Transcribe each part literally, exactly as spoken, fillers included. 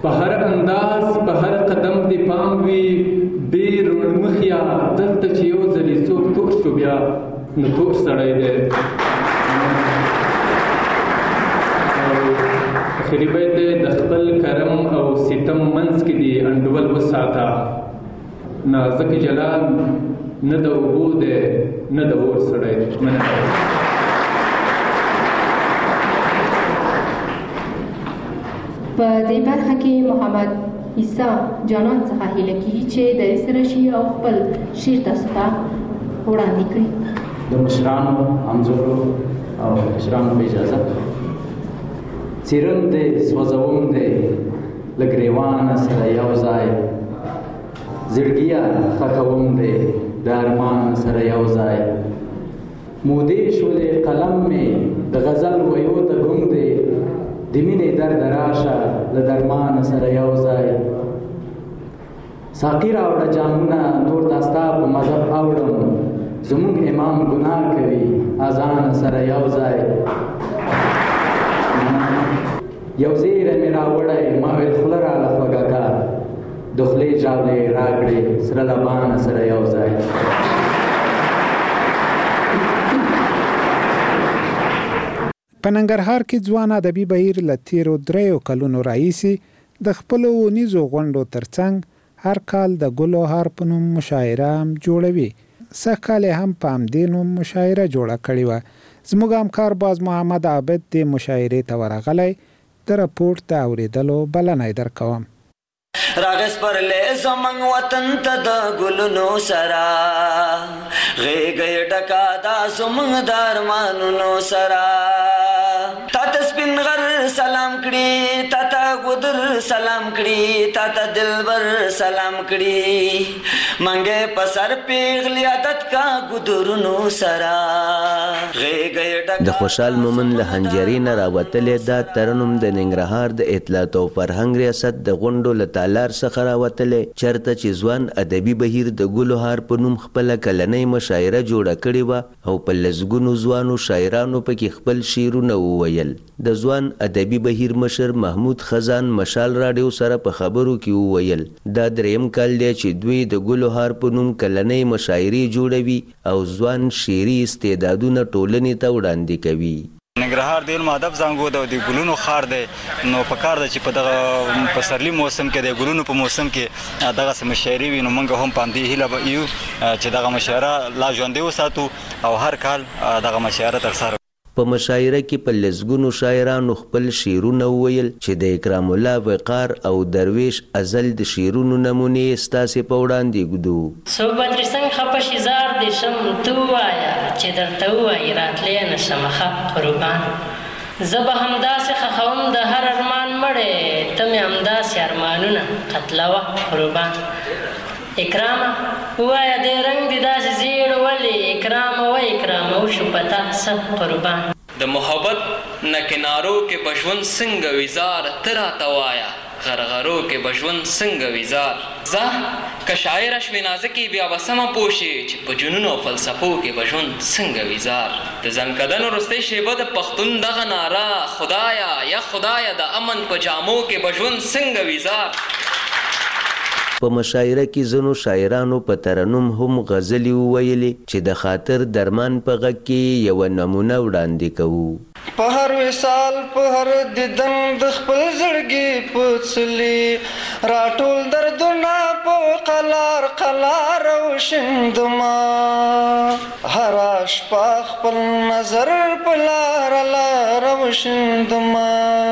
په هر انداز په هر قدم دې پام وي ډېر روڼمخیا دلته چې یو ځلې څوک تور شو بیا نو تور سړی دی. آخري بیت دی د خپل کرم او ستم منځ کې دې انډول وساته نازک جلال نه د اوبو دی نه د اور سړی دی. په دې برخه کې محمد عیسی جانان څخه هیله کیږي چې درې سره شي او خپل شعر تاسو ته وړاندې کړي. د مشرانو همزولو او مشرانو په اجازه څیرم دی سوځوم دی له ګریوانه سره یو ځای زړګیه ښخوم دی د ارمان سره یو ځای مودې شولې قلم مې د غزل ویو ته ګم دی د مینې درد راشه له درمان سره یو ځای ساقي راوړه جامونه نور دا ستا په مذهب اوړم زموږ امام ګناه کوي اذان سره یو ځای یو زیره مې راوړی ما ویل خوله راله خوږه کا د خولې ژاولې راکړې سره لبانه سره یو ځای. په ننګرهار کې ځوان ادبي بهیر له تیرو دریو کلونو راهیسې د خپلو ونیزو غونډو ترڅنګ هر کال د ګل و هار په نوم مشاعره هم جوړوي. سږ کال هم په همدې نوم مشاعره جوړه کړې وه. زموږ همکار باز محمد عابد دې مشاعرې ته ورغلی. د رپورټ د اورېدلو بلنه یې درکوم. راغس پر لې زمنګ وطن ته د ګلونو سره غېږې ډکا دا زمنګ د ارمانونو سره تا ته سپین غر سلام کړي تا ته ګودر سلام کړي تا ته دلبر سلام کړي منګې په سر پیغلی عادت کا ګودرونو سره غېږې ډکا. د خوشحال مومن له هنجري نه راوتلې دا ترنم د ننګرهار د اطلاعات او فرهنګ ریاست د غونډو له تالار څخه راوتلې چرته چې ځوان ادبي بهیر د ګلو هار په نوم خپله کلنۍ مشاعره جوړه کړې وه او په لسګونو ځوانو شاعرانو پکې خپل شعرونه وویل. د ځوان ادبي بهیر مشر محمود خزان مشال راډیو سره په خبرو کې وویل دا دریم کال دی چې دوی د ګلو هار په نوم کلنۍ مشاعرې جوړوي او ځوان شعري استعدادونه ټولنې ته وړاندې کوي. ننګرهار د علم ادب زانګو ده او د ګلونو ښار دی نو پکار ده چې په دغه پسرلي موسم کې د ګلونو په موسم کې دغسې مشاعرې وي نو موږ هم په همدې هیله به یو چې دغه مشاعره لا ژوندۍ وساتو او هر کال دغه مشاعره ترسره. په مشاعره کې په لسګونو شاعرانو خپل شعرونه وویل چې د اکرام الله وقار او درویش ازل د شعرونو نمونې ستاسې په وړاندې ږدو. صوبترې څنګه خپه شي زار دې شم ته ووایه چې درته ووایي راتلی نه شمه ښه قربان زه به همداسې خښوم د هر ارمان مړی ته مې همداسې ارمانونه قتلوه قربان. اکرامه ووایه دې رنګ دې داسې زیړ ولې اکرامه و اکرامه وشو په تا څه قربان. د محبت نه کنارو کې به ژوند څنګه ویزار ته راته وایه غرغرو کې به ژوند څنګه ویزار. زه که شاعره شوې نازکې بیا به سمه پوه شې چې په جنونو او فلسفو کې به ژوند څنګه ویزار. د ځنکدنو وروستۍ شیبه د پښتون دغه ناره خدایه یا خدایه د امن په جامو کې به ژوند څنګه ویزار. په مشاعره کې ځینو شاعرانو په ترنم هم غزلې وویلې چې د خاطر درمان په غږ کې یوه نمونه وړاندې کوو. په هر وصال په هر دیدن د خپل زړګي په څلي راټول دردونه په قلار قلار وشندما هر شپه خپل نظر په لار لار وشندما.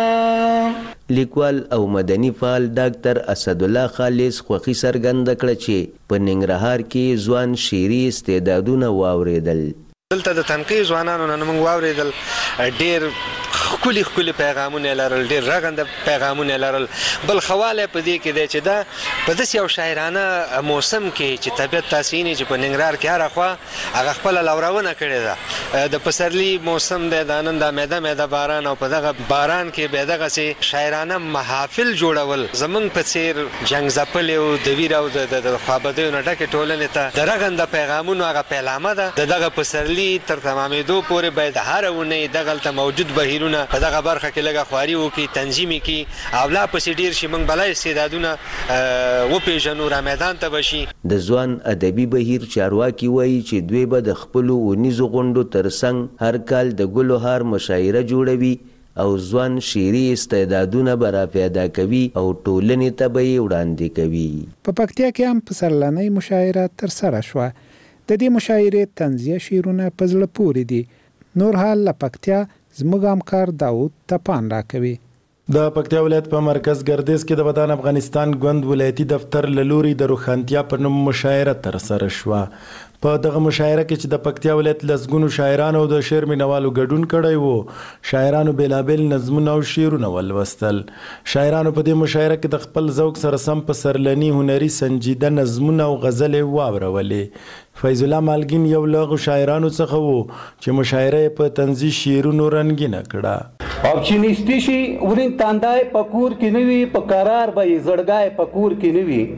لیکوال او مدني فعال ډاکټر اسدالله خالص خوښي څرګنده کړه چې په ننګرهار کې ځوان شعري استعدادونه واورېدل. دلته د تنقیح ځوانانو نه موږ واورېدل ډېر ښکلي ښکلي پیغامونه یې لرل ډېر رغنده پیغامونه یې لرل. بل ښه والی په دې کې دی چې دا په داسې یو شاعرانه موسم کې چې طبیعت تاسې ویني چې په ننګرهار کې هره خوا هغه خپله لورونه کړې ده د پسرلی موسم دی د نن د میده میده باران او په دغه باران کې به دغه سي شاعرانه محافل جوړول زمونږ په څیر جنگ ځپلې او د ویر او د خوابدیو نه ډکې ټولنې ته د رغنده پیغامونو هغه پیلامه ده د دغه پسرلی تر تمامېدو پورې باید هره اونۍ دغلته موجود بهیرونه په دغه برخه کې لږه خواري وکړي تنظیم یې کړي او لا پسې ډېر شي موږ بله استعدادونه وپېژنو را میدان ته به شي. د ځوان ادبي بهیر چارواکي وایي چې دوی به د خپلو اونیزو غونډو ترڅنګ هر کال د ګلو هار مشاعره جوړوي او ځوان شعري استعدادونه به را پیدا کوي او ټولنې ته به یې وړاندې کوي. په پکتیا کې هم پسرلنۍ مشاعره ترسره شوه. د دې مشاعرې طنزیه شعرونه په زړه پورې دي. نور حال له پکتیا زموږ همکار داود تپان راکوي. د پکتیا ولایت په مرکز ګردیز کې د ودان افغانستان ګوند ولایتي دفتر له لوري د روښانتیا په نوم مشاعره ترسره شوه. په دغه مشاعره کې چې د پکتیا ولایت لسګونو شاعرانو او د شعر مینوالو ګډون کړی وو، شاعرانو بېلابېل نظمونه او شعرونه ولوستل. شاعرانو په دې مشاعره کې د خپل ذوق سره سم پسرلني هنري سنجیده نظمونه او غزلې واورولې. فیض الله مالګین یو له هغو شاعرانو څخه و چې مشاعره یې په طنزي شعرونو رنګینه کړه. او چې نیستی شي ورین تاندای په کور کې نه وي، په قرار به یې زړګای په کور کې نه وي،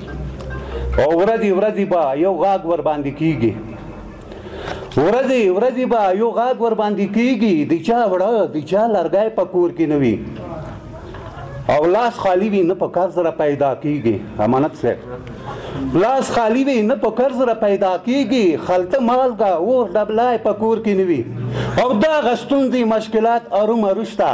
او ورځې ورځې به یو غاږ ور باندې کېږي، ورځې ورځې به یو غاږ ور باندې کېږي، د چا وړه د چا لرګی په کور کې نه وي، او لاس خالي وي نه په قرض را پیدا کېږي. امانت صاحب لاس خالي وي نه په قرض را پیدا کېږي، خلطه مالګه اور ډبلای په کور کې نه وي، او دغه ستونزې مشکلات ارومرو شته،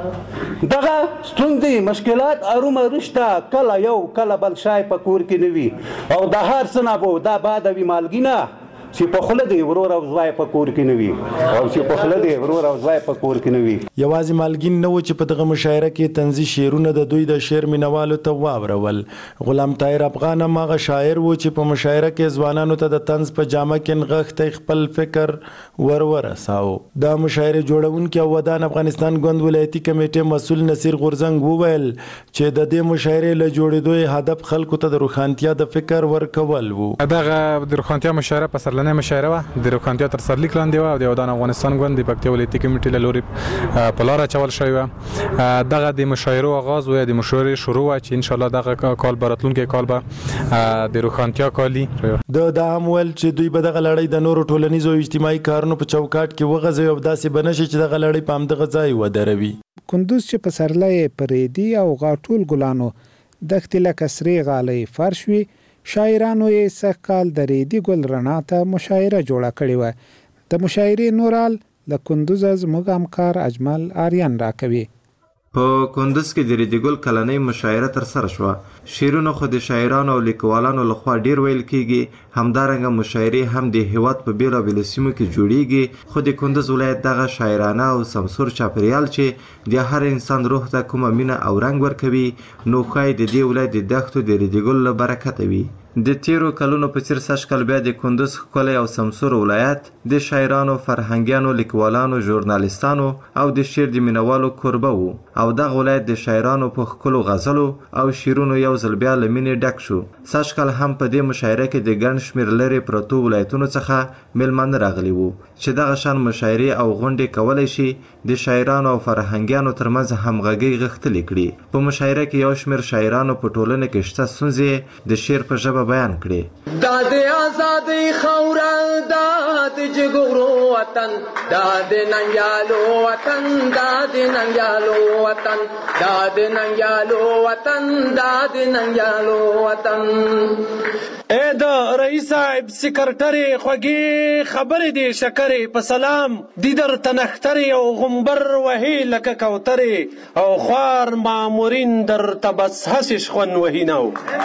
دغه ستونزې مشکلات ارومرو شته، کله یو کله بل شای په کور کې نه وي، او د هر څه نه به دا باد وي مالګینه چې په خوله دی ورور او زوی په کور کې نه وي، او چې په خوله دی ورور او زوی په کور کې نه وي. یوازې مالګین نه و چې په دغه مشاعره کې طنزي شعرونه د دوی د شعر مینوالو ته واورول. غلام طاهر افغان هم هغه شاعر و چې په مشاعره کې ځوانانو ته د طنز په جامه کې نغښتی خپل فکر ور ورساو. د مشاعرې جوړونکي او ودان افغانستان ګوند ولایتي کمیټې مسؤل نصیر غورزنګ وویل چې د دې مشاعرې له جوړېدو هدف خلکو ته د روښانتیا د فکر ورکول و. دغه د روښانتیا مشاعره په سرلنۍ مشاعره وه، د روښانتیا تر سرلیک لاندې وه، او د ودان افغانستان ګوند د پکتیا ولایتي کمیټې له لورې په لاره اچول شوې وه. دغه د مشاعرو آغاز و یا د مشاعرې شروع وه چې انشاءالله دغه کال به راتلونکی کال به د روښانتیا کالي. د دا هم ویل چې دوی به دغه لړۍ د نورو ټولنیزو او اجتماعي کارونو په چوکاټ کې وغځوي او داسې به نه شي چې دغه لړۍ په همدغه ځای ودروي. کندوز چې پسرلی په ریدي او غاټول ګلانو دښتې لکه سرې غالۍ فرش وي، شاعرانو یې سږ کال د ریدي ګل رڼا ته مشاعره جوړه کړې وه. د مشاعرې نورال له کندوزه زموږ همکار اجمل آریان راکوي. په کندوز کې د ریدي ګل کلنۍ مشاعره ترسره شوه. شعرونه خو د شاعرانو او لیکوالانو لخوا ډیر ویل کیږي، همدارنګه مشاعرې هم د هیواد په بیلابیلو سیمو کې جوړیږي، خو د کندوز ولایت دغه شاعرانه او سمسور چاپریال چې د هر انسان روح ته کومه مینه او رنګ ورکوي، نو ښایي د دې ولایت د دښتو د ریدي ګل له برکته وي. د تیرو کلونو په څیر سږ کال بیا د کندوز ښکلی او سمسور ولایت د شاعرانو، فرهنګیانو، لیکوالانو، ژورنالیستانو او د شعر د مینوالو کوربه و، او دغه ولایت د شاعرانو په ښکلو غزلو او شعرونو یو ځل بیا له مینې ډک شو. سږ کال هم په دې مشاعره کې د ګڼ شمېر لرې پرتو ولایتونو څخه میلمانه راغلي وو چې دغه شان مشاعرې او غونډې کولی شي د شاعرانو او فرهنګیانو ترمنځ همغږۍ غښتلې کړي. په مشاعره کې یو شمېر شاعرانو په ټولنه کې شته ستونزې د شعر په ژبه بیان کړي. دا د آزادۍ خاوره، دا د جګړو وطن، دا د ننګیالو وطن، دا د ننګیالو وطن، دا د ننګیالو وطن، دا د ننګیالو وطن. اے د رئیس صاحب سکرټرې خوږې خبرې دي شکرې په سلام، دي در تنخترې او غمبر وهې لکه کوترې، او خوار مامورین در تبس هسې شخون وهینو.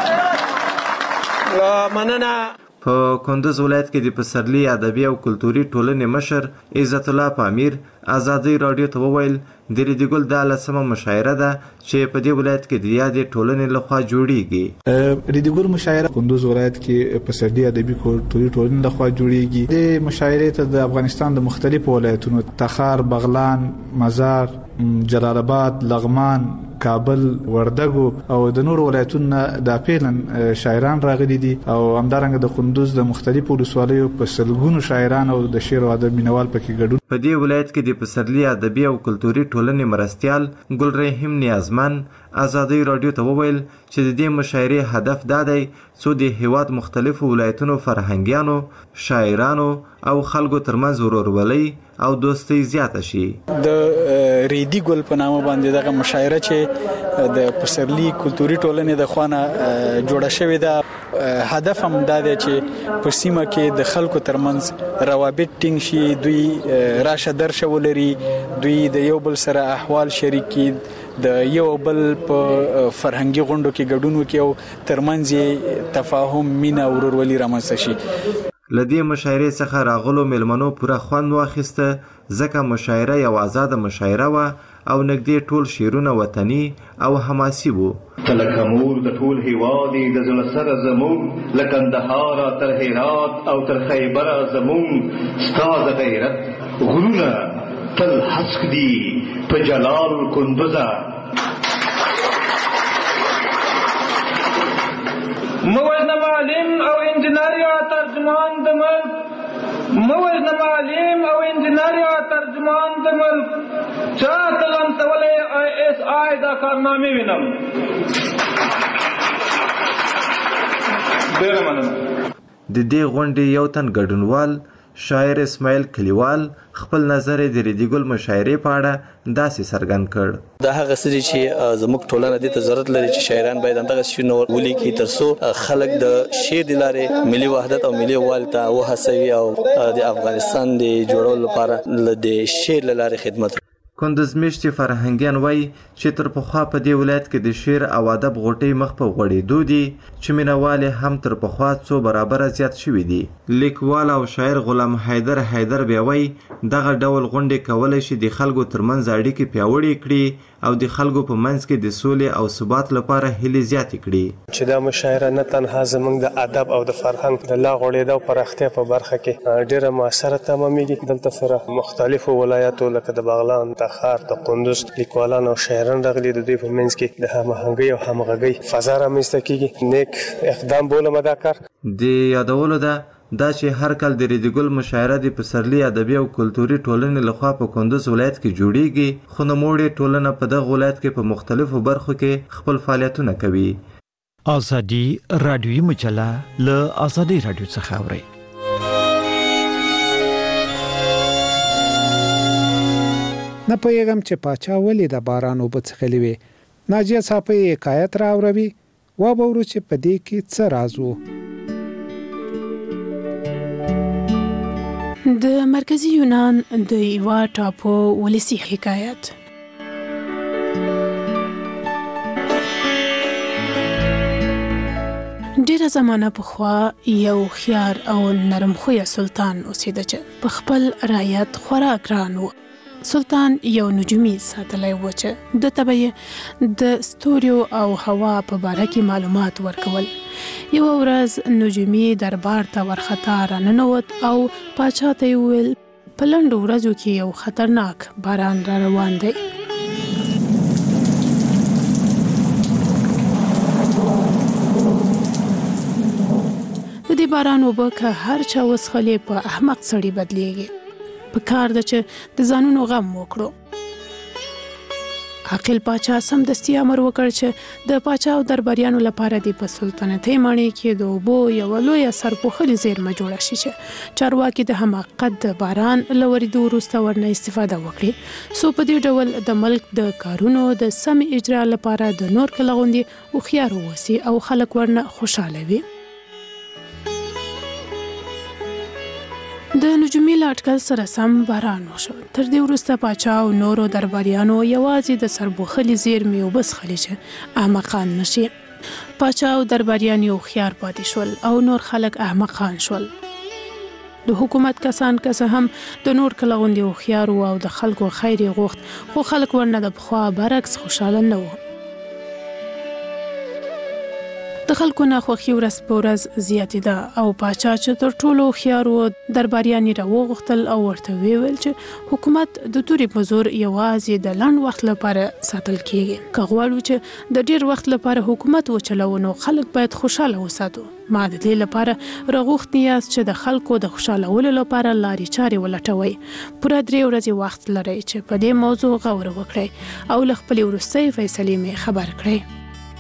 مننه. په کندوز ولایت کې د پسرلي ادبي او کلتوري ټولنې مشر عزت الله پامیر ازادۍ راډیو ته وویل د ریدي ګل دا لسمه مشاعره ده چې په دې ولایت کې د یادې ټولنې لخوا جوړیږي. ریدي ګل مشاعره کندوز ولایت کې پسرلي ادبي کلتوري ټولنې لخوا جوړیږي. د مشاعرې ته د افغانستان د مختلفو ولایتونو تخار، بغلان، مزار، جلال آباد، لغمان، کابل، وردګو او د نور ولایتونو د پیلن شاعران راغلي دي او همدارنګه د کندوز د مختلفو ولسوالیو په سلګونو شاعران او د شعر او ادب مینوال پکې ګډون. په دې ولایت کې د پسرلي ادبي او کلتوري ټولنې مرستیال ګل رحیم نیازمن ازادي رادیو ته وویل چې د دې مشاعرې هدف دا دی څو د هیواد مختلفو ولایتونو فرهنګیانو، شاعرانو او خلکو ترمنځ ورورولۍ او دوستۍ زیاته شي. د ریدي ګل په نامه باندې دغه مشاعره چې د پسرلي کلتوري ټولنې د خوانه جوړه شوې ده، هدف هم دا دی چې په سیمه کې د خلکو ترمنځ روابط ټینګ شي، دوی راشه درشه ولري، دوی د یو بل سره احوال شریک کړي، د یو بل په فرهنګي غونډو کې ګډون وکړي او ترمنځ تفاهم، مینه او ورورولي رامنځته شي. لدې مشاعرې څخه راغلو میلمنو پوره خوند واخیسته ځکه مشاعره یو آزاده مشاعره وه او نږدې ټول شعرونه وطني او حماسي وو. ته لکه مور د ټول هیواد یې د زړه سره زموږ، له کندهاره تر هرات او تر خیبره زموږ، ستا د غیرت غرونه تل هسک دي په جلال کندوزه. موجنا معلم او انجینر یا ترجمان د ملک، موجنا معلم او انجینر یا ترجمان د ملک، چا تلم تولی آی ایس آی دا کارنامه وینم. ډیره مننه. د دې غونډې یو تن ګډونوال شاعر اسماعیل کلیوال خپل نظر د ریدي ګل مشاعرې په اړه داسې څرګند کړ. دا هغه څه دي چې زموږ ټولنه دې ته ضرورت لري چې شاعران باید همدغه شعرونه ولیکي ترڅو خلک د شعر د لارې ملي وحدت او ملي یووالي ته وهڅوي او د افغانستان د جوړولو لپاره د شعر له لارې خدمت. کندز میشتي فرهنګیان وایي چې تر پخوا په دې ولایت کې د شعر او ادب غوټۍ مخ په غوړېدو دي چې مینوال هم تر پخوا څو برابره زیات شوي دي. لیکوال او شاعر غلام حیدر حیدر بیا وایي دغه ډول غونډې کولی شي د خلکو ترمنځ اړیکې پیاوړې کړي او د خلکو په منځ کې د سولې او ثبات لپاره هیلې زیاتې کړي. چې دا مشاعره نه تنها زموږ د ادب او د فرهنګ د لا غوړېدا او پراختیا په برخه کې ډېره مؤثره تمامېږي. دلته سره مختلفو ولایاتو لکه د بغلان، تخار، د کندوز لیکوالان او شاعران راغلي، د دوی په منځ کې د هماهنګۍ او همغږۍ فضا رامنځته کېږي. نیک اقدام بولم دا کار. د یادولو ده دا چې هر کال د ریدي ګل مشاعره د پسرلي ادبي او کلتوري ټولنې لخوا په کندوز ولایت کې جوړیږي، خو نوموړې ټولنه په دغه ولایت کې په مختلفو برخو کې خپل فعالیتونه کوي. ازادي رادیوي مجله له ازادي رادیو څخه اوري. نه پوهېږم چې پاچا ولې د باران اوبه څښلې وې. ناجیه صافی حکایت راوروي، وبورو چې په دې کې څه راز و. د مرکزی یونان د ایوا ټاپو ولسی حکایت. ډیره زمانه پخوا یو خیار او نرم خویه سلطان اوسېده چې په خپل رعیت خورا ګران و. سلطان یو نجومی ساتلی و چې د طبعه د ستوریو او هوا په باره کې معلومات ورکول. یو ورځ نجومی دربار ته ورخطا راننوت او پاچا ته یې وویل په لنډو ورځو کې یو خطرناک باران را روان دی. د دې باران اوبه که هر چا وڅښلې په احمق سړي بدلیږي. په کار ده چې د ځانونو غم وکړو. عاقل پاچا سمدستي امر وکړ چې د پاچا او درباریانو لپاره د په سلطنتي ماڼۍ کې د اوبو یوه لویه سرپوښلې زیرمه جوړه شي چې چارواکي د حماقت د باران له ورېدو وروسته ورنه استفاده وکړي، څو په دې ډول د ملک د کارونو د سمې اجرا لپاره د نور کله غوندې هوښیار واوسي او خلک ورنه خوشحاله وي. د نجومي له اټکل سره سم باران وشو. تر دې وروسته پاچا او نورو درباریانو یوازې د سرپوښلې زیرمې اوبه څښلې چې احمقان نشي. پاچا او درباریان یو هوښیار پاتې شول او نور خلک احمقان شول. د حکومت کسان که څه هم د نور کله غوندې هوښیار وو او د خلکو خیر یې غوښت، خو خلک ورنه د پخوا برعکس خوشحاله نه وو. د خلکو ناخوښي ورځ په ورځ زیاتېده او پاچا چې تر ټولو هوښیار و درباریان یې راوغوښتل او ورته ویې ویل چې حکومت د تورې په زور یوازې د لنډ وخت لپاره ساتل کیږي. که غواړو چې د ډېر وخت لپاره حکومت وچلوو نو خلک باید خوشحاله وساتو. ما د دې لپاره راغوښتي یاست چې د خلکو د خوشحالولو لپاره لارې چارې ولټوئ. پوره درې ورځې وخت لرئ چې په دې موضوع غور وکړئ او له خپلې وروستۍ فیصلې مې خبر کړئ.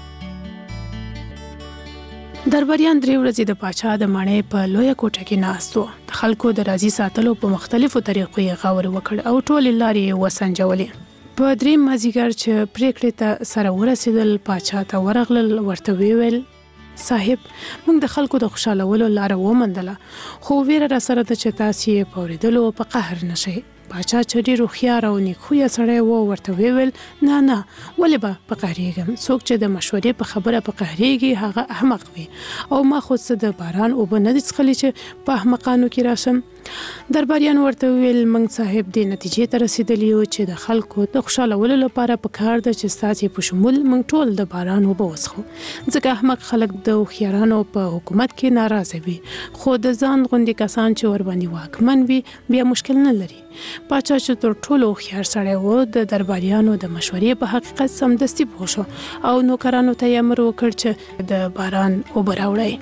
درباریان درې ورځې د پاچا د ماڼۍ په لویه کوټه کې ناست وو. د خلکو د راضي ساتلو په مختلفو طریقو یې غور وکړ او ټولې لارې یې وسنجولې. په درېیم مازدیګر چې پریکړې ته سره ورسېدل پاچا ته ورغلل، ورته ویې ویل صاحب موږ د خلکو د خوشحالولو لاره وموندله، خو ویره راسره ده چې تاسې یې په اورېدلو په قهر نه شئ. پاچا چې ډېر هوښیار او نیکخویه سړی و ورته ویې ویل نه نه ولې به په قهرېږم، څوک چې د مشورې په خبره په قهرېږي هغه احمق وي او ما خو څه د باران اوبه نه دي څښلي چې په احمقانو کې راشم. درباریان ورته ویل موږ صاحب دې نتیجې ته رسېدلي یو چې د خلکو د خوشحالولو لپاره په کار ده چې ستاسې په شمول موږ ټول د باران اوبه وڅښو، ځکه احمق خلک د هوښیارانو په حکومت کې ناراضه وي، خو د ځان غوندې کسان چې ورباندې واکمن وي بیا مشکل نه لري. پاچا چې تر ټولو هوښیار سړی و د درباریانو د مشورې په حقیقت سمدستي پوه شو او نوکرانو ته یې امر وکړ چې د باران اوبه راوړئ.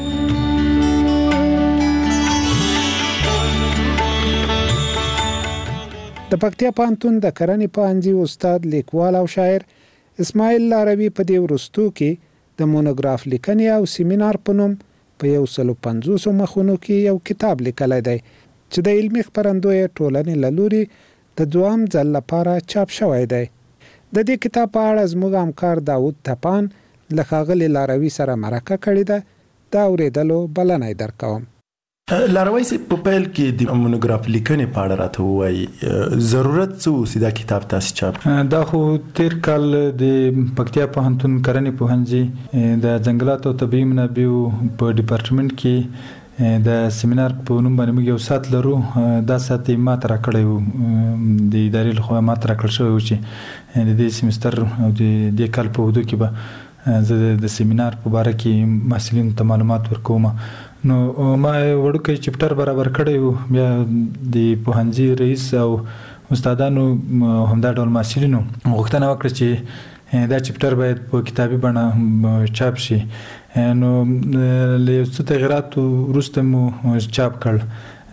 د پکتیا پوهنتون د کرنې پوهنځي استاد لیکوال او شاعر اسماعیل لاروي په دې وروستو کې د مونوګراف لیکنې او سیمینار په نوم په یو سلو پنځوسو مخونو کې یو کتاب لیکلی دی چې د علمي خپرندویه ټولنې له لوري د دوام ځل لپاره چاپ شوی دی. د دې کتاب په اړه زموږ همکار داود تپان له ښاغلي لاروي سره مرکه کړې ده. د اورېدلو بلنه یې درکوم. لاروي صاحب په پیل کې د مونوګراف لیکنې په اړه راته ووایي، ضرورت څه و چې دا کتاب تاسې چاپ؟ دا خو تیر کال د پکتیا پوهنتون کرنې پوهنځي د ځنګلاتو او طبیعي منابعو په ډپارټمنټ کې د سیمینار په نوم باندې موږ یو ساعت لرو. دا ساعت یې ماته راکړی و، د ادارې لخوا ماته راکړل شوی و چې د دې سیمستر او د دې کال په حدود کې به زه د سیمینار په باره کې محصلینو ته معلومات ورکوم. نو ما وړوکی چپټر برابر کړی و، بیا د پوهنځي رئیس او استادانو همدا ډول محصلینو غوښتنه وکړه چې دا چپټر باید په کتابي بڼه چاپ شي. نو له یو څه تغیراتو وروسته مو چاپ کړ.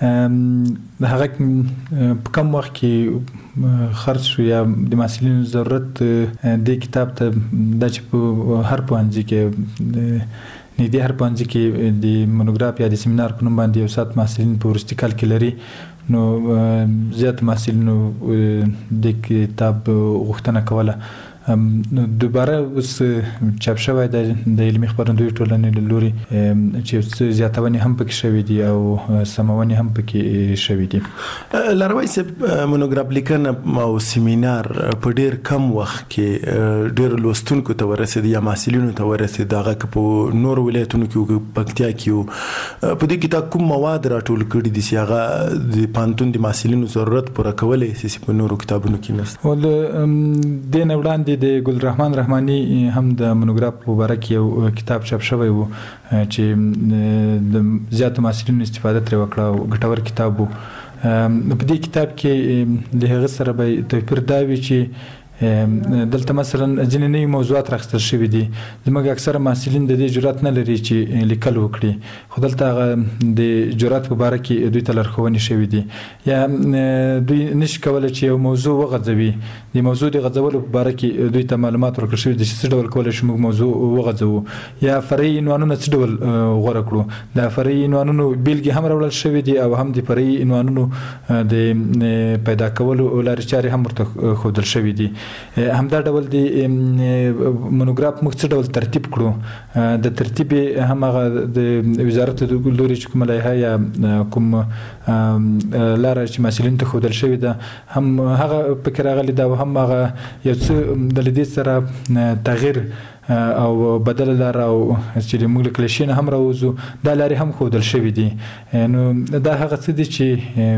د هغه په کم وخت کې خرڅ شو یا د محصلینو ضرورت د کتاب ته دا چې په هر پوهنځي کې نږدې هر پوهنځي کې د مونوګراف یا د سیمینار په نوم باندې یو ساعت محصلین په وروستي کال کې لري. نو زیات محصلینو د کتاب غوښتنه کوله. نو دوباره اوس چاپ شوی د علمي خپرندویو ټولنې له لوري چې څه زیاتونې هم پکې شوي دي او سمونې هم پکې شوي دي. لاروي صاحب مونوګراف لیکنه او سیمینار په ډېر کم وخت کې ډېر لوستونکو ته ورسېد یا محصلینو ته ورسېد، هغه که په نورو ولایتونو کې و پکتیا کې و. په دې کتاب کوم مواد راټول کړي دي چې هغه د پوهنتون د محصلینو ضرورت پوره کولی شي چې په نورو کتابونو کې نشته؟ دې نه وړاندې د ګل رحمان رحماني هم د مونوګراف په باره کې یو کتاب چاپ شوی و چې د زیاتو محصلینو استفاده ترې وکړه او ګټور کتاب و. په دې کتاب کې د هغه سره به توپیر دا وي چې دلته مثلا ځینې نوي موضوعات راخیستل شوي دي. زموږ اکثره محصلین د دې جرأت نه لري چې لیکل وکړي، خو دلته هغه د جرأت په باره کې دوی ته لارښوونې شوي دي. یا دوی نشي کولی چې یو موضوع وغځوي، د موضوع د غځولو په باره کې دوی ته معلومات ورکړل شوي دي چې څه ډول کولی شو موږ موضوع وغځوو، یا فرعي عنوانونه څه ډول غوره کړو. د فرعي عنوانونو بیلګې هم راوړل شوي دي او هم د فرعي عنوانونو د پیدا کولو لارې چارې هم ورته ښودل شوي دي. همدا ډول د مونوګراف موږ څه ډول ترتیب کړو، د ترتیب هم هغه د وزارت د لوري چې کومه لایحه یا کوم لاره چې محصلینو ته ښودل شوې ده هم هغه پکې راغلي ده او هم هغه یو څه د دې سره تغییر او بدل لار او چې موږ کلیشین هم راوځو دا لارې هم خودل شوې دي. نو دا هغه څه دي چې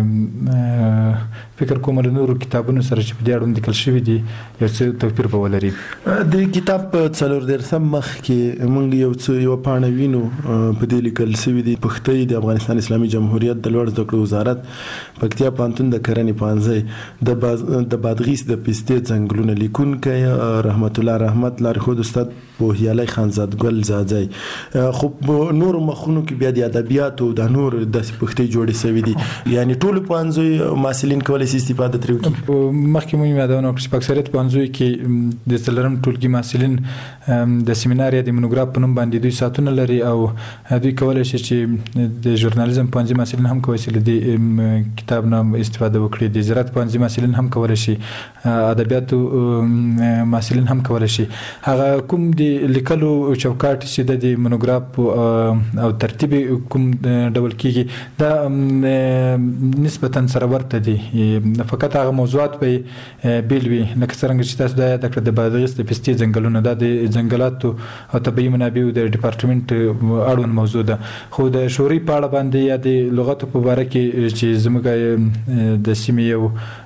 فکر کوم له نورو کتابونو سره چې په دې اړه لیکل شوي دي یو څه توپیر به ولري. د کتاب په څلور درسم مخ کې موږ یو څه یو پاڼه وینو په دې لیکل شوي دي پښتۍ د افغانستان اسلامي جمهوریت د لوړ زده کړو وزارت پکتیا پوهنتون د کرنې پوهنځی د د بادغیس د پستې ځنګلونه لیکونکی رحمت الله رحمت لارښود استاد پوهیالی خانزاد ګل زاځی. خو نورو مخونو کې بیا د ادبیاتو د نور داسې پښتۍ جوړې شوي دي یعنی ټولو پوهنځیو محصلین کولی شي استفاده ترې وکړي. مخکې مو یادونه وکړه چې په اکثریت پوهنځیو کې د څلورم ټولګي محصلین د سیمینار یا د مونوګراف په نوم باندې دوی ساعتونه لري او دوی کولی شي چې د ژورنالیزم پوهنځي محصلین هم کولی شي له دې کتاب نه استفاده وکړي. د زراعت پوهنځي محصلین هم کولی شي، ادبیاتو محصلین هم کولی شي. هغه کوم د لیکلو چوکاټ چې د مونوګراف او ترتیب کوم ډول کېږي دا نسبتا سره ورته دي، فقط هغه موضوعات به بیل وي. لکه څرنګه چې تاسو دا یاد کړه د بادغیس د پستې ځنګلونه دا د ځنګلاتو او طبیعي منابعو د ډپارټمنټ اړوند موضوع ده، خو د شعوري په اړه باندې یا د لغاتو په باره کې چې زموږ د سیمې یو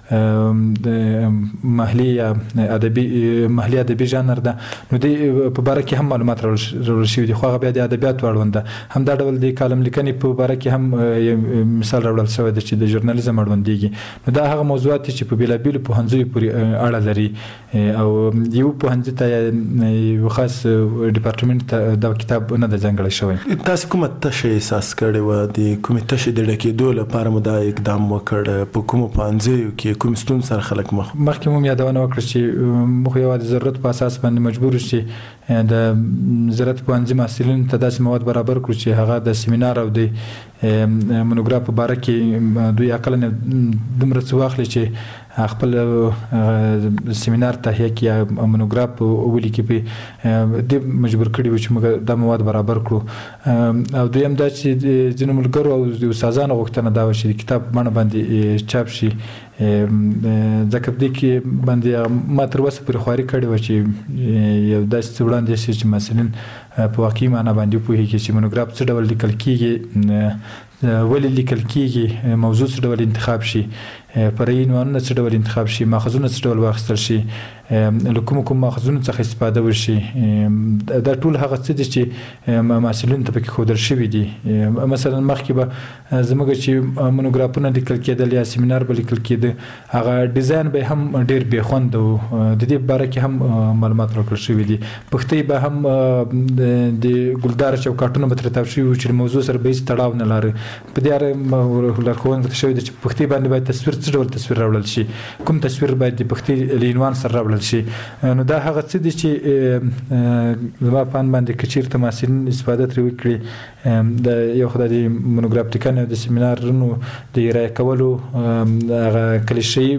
محلي یا ادبي محلي ادبي ژانر ده نو د په باره کې هم معلومات راوړل شوي دي، خو هغه بیا د ادبیاتو اړوند ده. همدا ډول د کالم لیکنې په باره کې هم مثال راوړل شوی دی چې د ژورنالیزم اړوندېږي. نو دا هغه موضوعات چې په بېلابېلو پوهنځیو پورې اړه لري او یو پوهنځي ته یو خاص ډپارټمنټ ته دا کتاب نه ده ځانګړی شوی. تاسو کومه تشه احساس کړې وه د کومې تشې د ډکېدو لپاره مو دا اقدام وکړ؟ په کومو پوهنځیو کې کوم ستونزو سره خلک مخ؟ مخکې مو یادونه وکړه چې موږ یوازې د ضرورت په اساس باندې مجبور یو چې د زراعت پوهنځي محصلینو ته داسې مواد برابر کړو چې هغه د سیمینار او د مونوګراف په باره کې دوی اقلا دومره څه واخلي چې خپل سیمینار تهیه کړي یا مونوګراف ولیکي، په دې مجبور کړي وو چې موږ دا مواد برابر کړو. او دویم دا چې ځینو ملګرو او د استادانو غوښتنه دا وه چې د کتاب په بڼه باندې چاپ شي، ځکه په دې کې باندې ما تر اوسه پورې خواري کړې وه چې یو داسې څه وړاندې شي چې محصلین په واقعي معنا باندې وپوهېږي چې مونوګراف څه ډول لیکل کېږي، ولې لیکل کېږي، موضوع څه ډول انتخاب شي، فرعي عنوانونه څه ډول انتخاب شي، ماخذونه څه ډول واخیستل شي، له کومو کوم ماخذونو څخه استفاده وشي. دا ټول هغه څه دي چې محصلینو ته پکې ښودل شوي دي. مثلا مخکې به زموږ چې مونوګرافونه لیکل کېدل یا سیمینار به لیکل کېده هغه ډیزاین به هم ډېر بې خونده و، د دې باره کې هم معلومات راکړل شوي دي. پښتۍ به هم د ګلدار چوکاټونه به ترې تاو شوي وو چې موضوع سره به هېڅ تړاو نه لري. په دې اړه لارښوونه ورته شوې ده چې پښتۍ باندې باید تصویر څه ډول تصویر راوړل شي، کوم تصویر باید د پښتۍ له عنوان سره راوړل شي. نو دا هغه څه دي چې زما په اند باندې که چېرته محصلین استفاده ترې وکړي د یو خو د مونوګراف لیکنې او د سیمینارونو د ارایه کولو هغه کلیشه‌ایي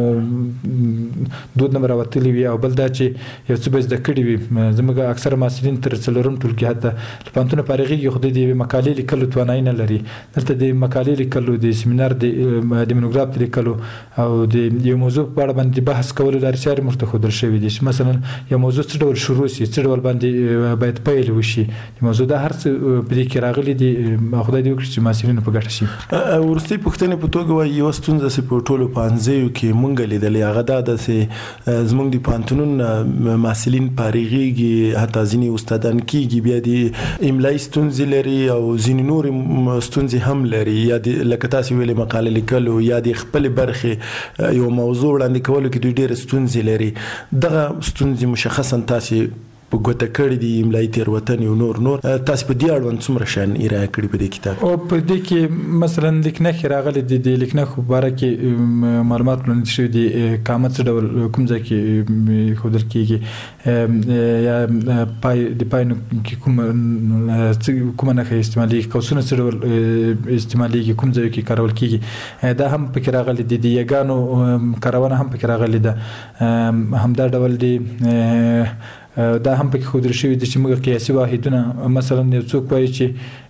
دود نه به راوتلي وي، او بل دا چې یو څه به زده کړي وي. زموږ اکثره محصلین تر څلورم ټولګي حتی له پوهنتونه فارغېږي خو دوی د یوې مقالې لیکلو توانایي نه لري. دلته د مقالې لیکلو، د سیمینار د مونوګراف د لیکلو او د یو موضوع په اړه باندې بحث کولو لارې چارې موږ ته ښودل شوي دي چې مثلا یو موضوع څه ډول شروع شي، څه ډول باندې باید پیل وشي. د موضوع دا هر څه په دې کې راغلي دي. خدای دې وکړي چې محصلینو په ګټه شي. وروستۍ پوښتنې په توګه وایي یوه ستونزه چې په ټولو پوهنځیو کې موږ لیدلې هغه دا ده چې زموږ د پوهنتونونو محصلین فارغېږي، حتی ځینې استادان کېږي، بیا د املایي ستونزې لري او ځینې نورې ستونزې هم لري، یا لکه تاسې ویلې مقاله لیکلو یا د خپلې برخې یو موضوع وړاندې کولو کې دوی ډېرې ستونزې لري. دغه ستونزې مشخصا تاسې په ګوته کړي دي، املایي تېروتنې او نور نور تاسې په دې اړوند څومره شیان ارایه کړي په دې کتاب؟ او په دې کې مثلا لیکنښې راغلي دي، د لیکنښو په باره کې معلومات وړاندې شوي دي، قامت څه ډول کوم ځای کې ښودل کېږي، یا پای د پای کې کومه کومه نښه استعمالېږي، قوسونه څه ډول استعمالېږي، کوم ځایو کې کارول کېږي، دا هم پکې راغلي دي. د یګانو کارونه هم پکې راغلي ده. همدا ډول د دا هم پکې ښودل شوي دي چې موږ قیاسي واحدونه مثلا یو څوک وایي چې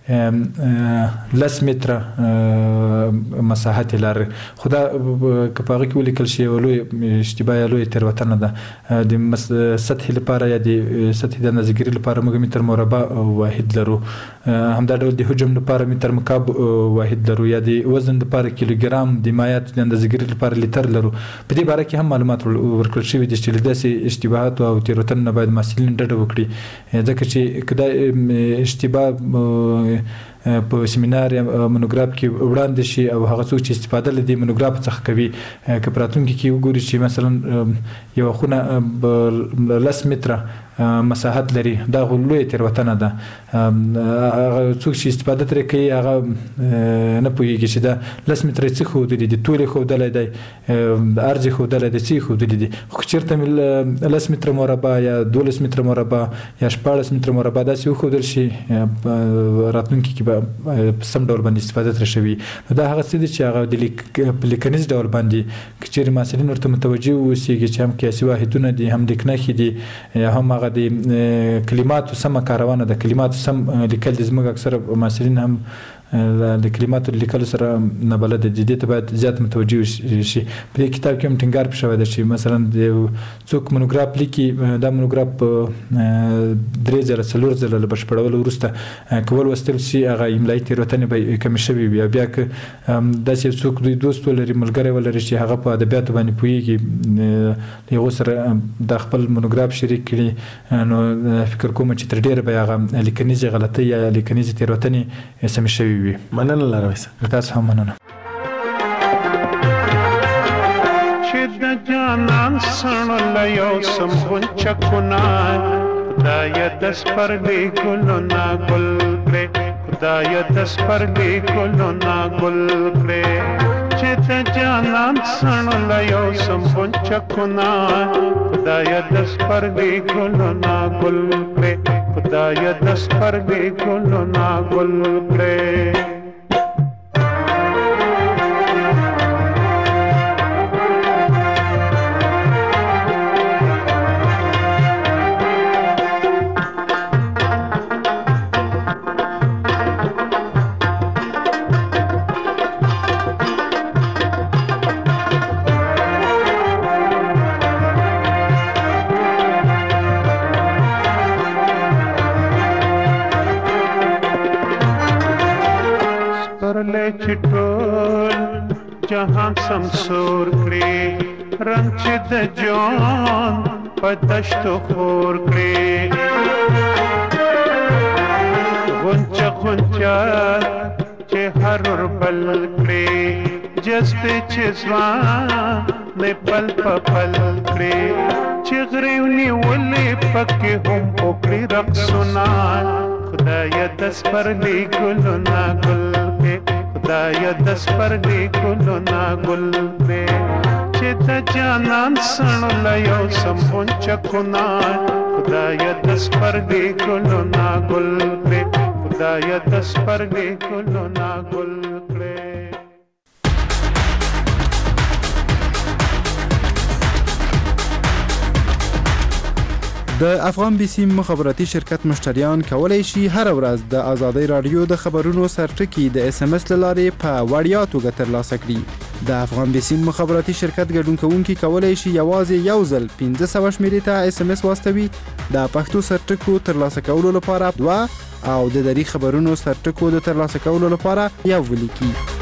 لس متره مساحت یې لري، خو دا که په هغه کې ولیکل شي یوه لوی اشتباه یا لویه تېروتنه ده. د سطحې لپاره یا د سطحې د اندازهګیري لپاره موږ متر مربع واحد لرو، همدا ډول د حجم لپاره متر مکعب واحد لرو، یا د وزن لپاره کیلوګرام، د مایعات د اندازهګیري لپاره لیتر لرو. په دې باره کې هم معلومات ورکړل شوي دي چې له داسې اشتباهاتو او تېروتنو نه باید محصلین ډډه وکړي، ځکه چې که دا اشتباه په سیمینار یا مونوګراف کې وړاندې شي او هغه څوک چې استفاده له دې مونوګراف څخه کوي که په راتلونکي کې وګوري چې مثلا یوه خونه لس متره مساحت لري، دا خو لویه تېروتنه ده. هغه څوک چې استفاده ترې کوي هغه نه پوهېږي چې دا لس متره څه ښودلي دي، طول یې ښودلی دی، عرض یې ښودلی دی، څه یې ښودلي دي. خو که چېرته مې لس متره مربع یا دولس متره مربع یا شپاړس متره مربع داسې وښودل شي، راتلونکي کې به په سم ډول باندې استفاده ترې شوي. نو دا هغه څه دي چې هغه د لیکنیز ډول باندې که چېرې محصلین ورته متوجه واوسېږي چې هم قیاسي واحدونه دي، هم لیکنښې دي، یا هم هغه د کلماتو سمه کارونه د کلماتو سم لیکل دي. زموږ اکثره محصلین هم د کلماتو لیکلو سره نابلده دي، دې ته باید زیات متوجه شي. په دې کتاب کې هم ټینګار شوی ده چې مثلا د څوک مونوګراف لیکي، دا مونوګراف په درې ځله څلور ځله له بشپړولو وروسته که ولوستل شي هغه املایي تېروتنې به کمې شوې وي. بیا که داسې څوک دوی دوست ولري، ملګری ولري چې هغه په ادبیاتو باندې پوهېږي، له هغو سره دا خپل مونوګراف شریک کړي، نو فکر کوم چې تر ډېره به هغه لیکنیزې غلطۍ یا لیکنیزې تېروتنې سمې شوي وي. مننه لاروي صاحب، تاسو هم مننه. چې د جانان سړله یو سم غنچکونه خدایه د سپرلي ګلونه ګل کړې، خدایه د سپرلي ګلونه ګل کړې. چې د جانان سړله یو سم غنچکونه خدایه د سپرلي ګلونه ګل کړې، خدایه د سپرلي ګلونه ګل کړې. چې ټول جهان سمسور کړي، رنګ چې د جان په دشتو خور کړي. غنچه غنچه چې هر ور بل کړي، جذبې چې ځوانې پل په پل کړي. چې غرې ونیولې پکې هم وکړي رقصونه، خدایه د سپرلي ګلونه ګل کړې، خدایه د سپرلي ګلونه ګل کړې. چې د جانان سړله یو سم غنچکونه خدایه د سپرلي ګلونه ګل کړې، خدایه د سپرلي ګلونه ګل کړې. د افغان بیسیم مخابراتي شرکت مشتریان کولی شي هر ورځ د آزادۍ رادیو د خبرونو سرټکي د اس ام اس له لارې په وړیا توګه ترلاسه کړي. د افغان بیسیم مخابراتي شرکت ګډون کوونکي کولی شي یوازې یو ځل پنځه سوه شمېرې ته اس ام اس واستوي، د پښتو سرټکو ترلاسه کولو لپاره دوه او د دري خبرونو سرټکو د ترلاسه کولو لپاره یو ولیکي.